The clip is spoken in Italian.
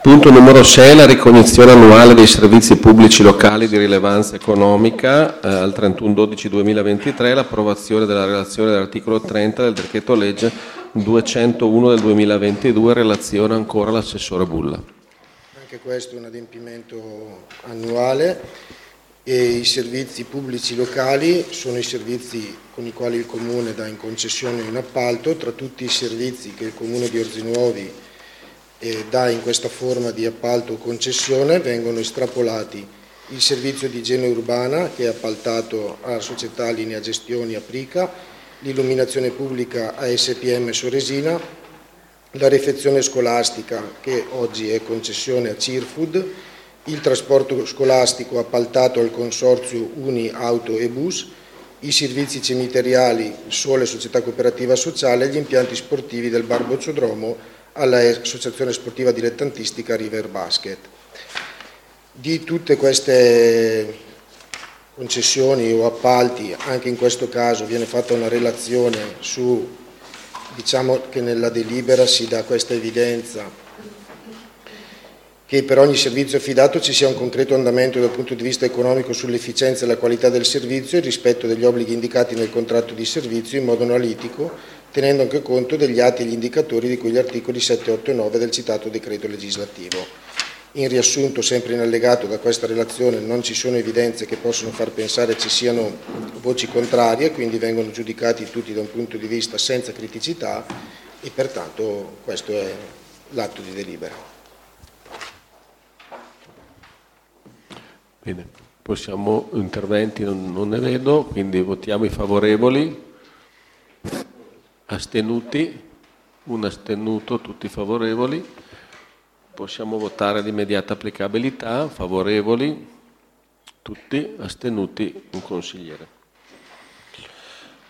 Punto numero 6, la ricognizione annuale dei servizi pubblici locali di rilevanza economica al 31/12/2023, l'approvazione della relazione dell'articolo 30 del decreto legge 201 del 2022, relazione ancora all'assessore Bulla. Anche questo è un adempimento annuale e i servizi pubblici locali sono i servizi con i quali il Comune dà in concessione o in appalto. Tra tutti i servizi che il Comune di Orzinuovi dà in questa forma di appalto o concessione vengono estrapolati il servizio di igiene urbana, che è appaltato alla società Linea Gestioni Aprica, l'illuminazione pubblica a SPM Soresina, la refezione scolastica, che oggi è concessione a Cirfood, il trasporto scolastico appaltato al consorzio Uni Auto e Bus, i servizi cemiteriali Sole Società Cooperativa Sociale e gli impianti sportivi del Bar Bocciodromo all'Associazione Sportiva Dilettantistica River Basket. Di tutte queste concessioni o appalti, anche in questo caso viene fatta una relazione diciamo che nella delibera si dà questa evidenza che per ogni servizio affidato ci sia un concreto andamento dal punto di vista economico sull'efficienza e la qualità del servizio e il rispetto degli obblighi indicati nel contratto di servizio in modo analitico, tenendo anche conto degli atti e gli indicatori di cui gli articoli 7, 8 e 9 del citato decreto legislativo. In riassunto, sempre in allegato da questa relazione, non ci sono evidenze che possono far pensare ci siano voci contrarie, quindi vengono giudicati tutti da un punto di vista senza criticità e pertanto questo è l'atto di delibera. Bene, possiamo interventi, non ne vedo, quindi votiamo i favorevoli, astenuti, un astenuto, tutti favorevoli. Possiamo votare di immediata applicabilità, favorevoli, tutti, astenuti, un consigliere.